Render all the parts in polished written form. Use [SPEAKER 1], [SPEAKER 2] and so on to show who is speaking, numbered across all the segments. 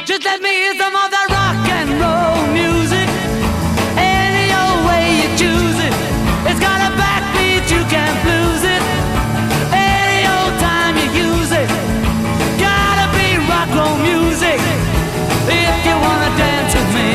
[SPEAKER 1] Just let me hear some of that rock and roll music. Any old way you choose it. It's got a backbeat, you can't lose it. Any old time you use it. Gotta be rock and roll music. If you wanna dance with me.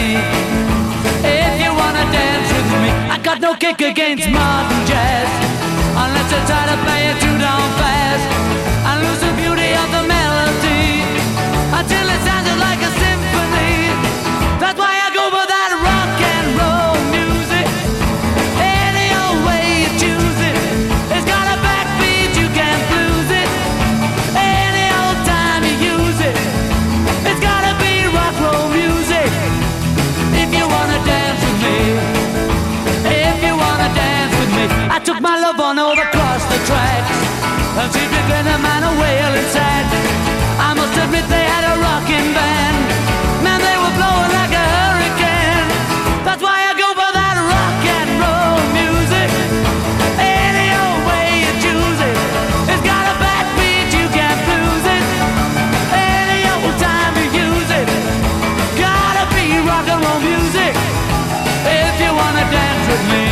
[SPEAKER 1] If you wanna dance with me. I got no kick against modern jazz, unless you try to play it too down fast and lose the beauty of the melody until it sounded like a symphony. That's why I go for that rock and roll music. Any old way you choose it. It's got a backbeat, you can't lose it. Any old time you use it. It's gotta be rock and roll music. If you wanna dance with me. If you wanna dance with me. I took my love on over across the tracks, and she began a man a wailing sad. I must admit they had a rocking band. Man, they were blowing like a hurricane. That's why I go for that rock and roll music. Any old way you choose it. It's got a backbeat, you can't lose it. Any old time you use it. Gotta be rock and roll music. If you wanna dance with me.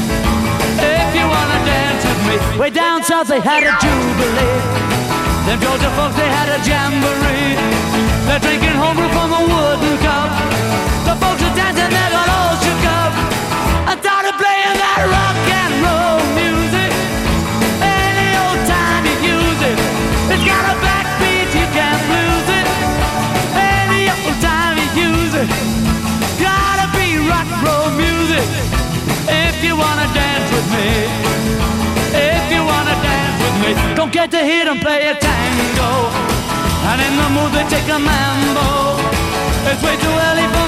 [SPEAKER 1] If you wanna dance with me. Way down south they had a jubilee. Them Georgia folks, they had a jamboree. They're drinking homebrew from a wooden cup. The folks are dancing, they got all shook up and started playing that rock and roll music. Any old time you use it. It's got a backbeat, you can't lose it. Any old time you use it. Gotta be rock and roll music. If you wanna dance with me. If you wanna dance with me. Don't get to hear them play a tango, and in the mood they take a mambo. It's way too early for